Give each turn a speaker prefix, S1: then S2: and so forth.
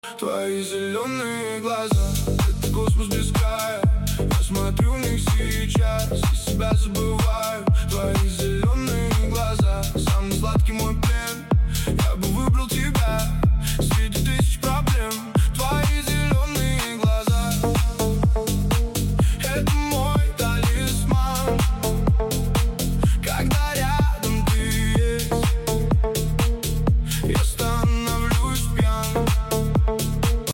S1: Твои зеленые глаза — это космос без края. Я смотрю в них сейчас и себя забываю.